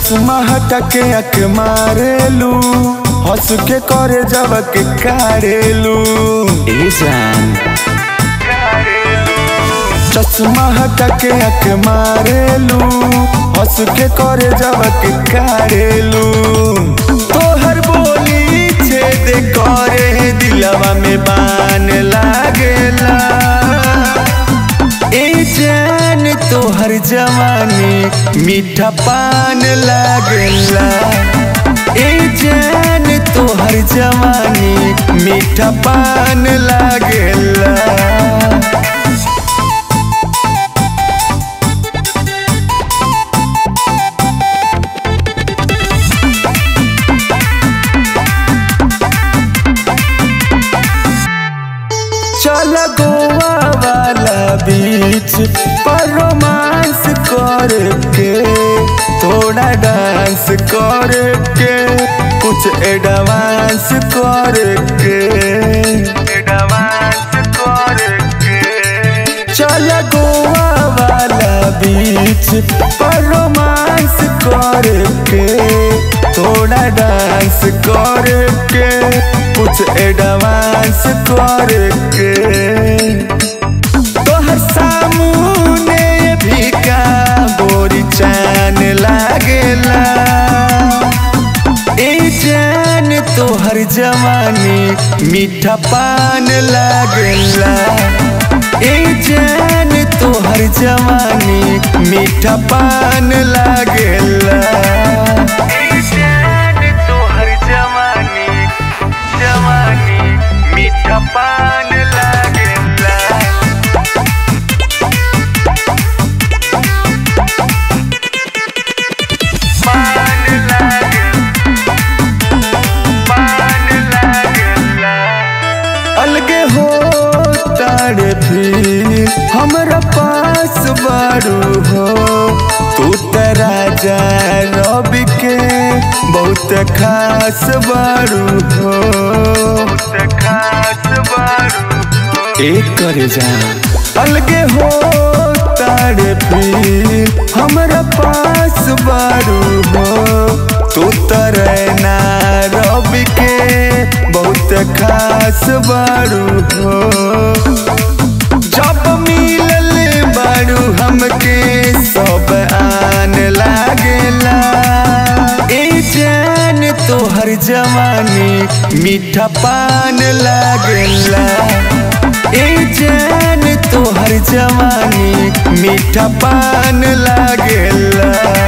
चश्मा हटा के अख मारेलू, हंस के करे जब के कारेलू। ए जान चश्मा हटा के अख मारेलू, हंस के करे जब के कारेलू। तोहर बोली छेद करे दिलवा में बान लागेला। ए जान तोहर जवानी मीठा पान लागेला। ए जान तोहर जवानी मीठा पान लागेला। चल गोवा वाला बीच पर रोमांस करके, थोड़ा डांस करके, कुछ एडवांस करके। चल गोवा वाला बीच पर रोमांस करके, थोड़ा डांस करके, कुछ एडवांस करके। तोहर सामने भी का गोरी चान लागेला। ए जान तोहर जवानी मीठा पान लागेला। ए जान तोहर जवानी मीठा पान लागेला। मीठा पान लागेला। पान लागेला। अलगे हो तारे भी हमरा पास बारू हो। तू त राजा रवि के बहुत खास बारू हो। एक करे जा अलगे हो तारे भी हमरा पास बारू हो। तू तरना रवि के बहुत खास बारू हो। जब मिलल बारू हमके सब आन लागेला। ए जान तोहर जवानी मीठा पान लागेला। ए जान तोहर जवानी मीठा पान लागेला।